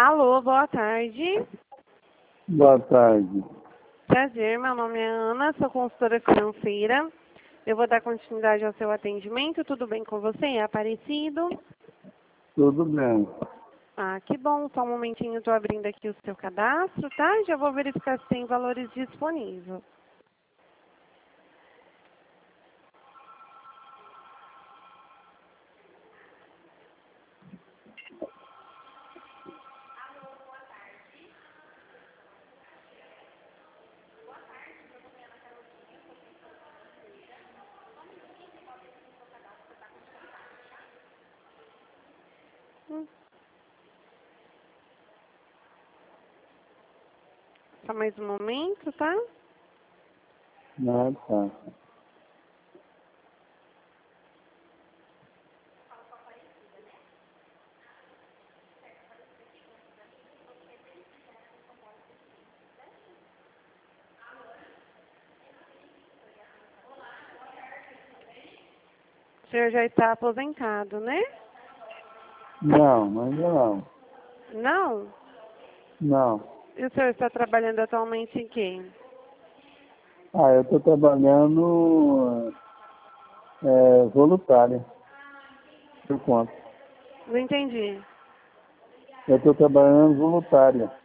Alô, boa tarde. Boa tarde. Prazer, meu nome é Ana, sou consultora financeira. Eu vou dar continuidade ao seu atendimento. Tudo bem com você? É Aparecido? Tudo bem. Ah, que bom. Só um momentinho, estou abrindo aqui o seu cadastro, tá? Já vou verificar se tem valores disponíveis. Só mais um momento, tá? Ah, tá. O senhor já está aposentado, né? Não, ainda não. Não? Não. E o senhor está trabalhando atualmente em quê? Eu estou trabalhando voluntário, por conta. Não entendi. Eu estou trabalhando voluntário.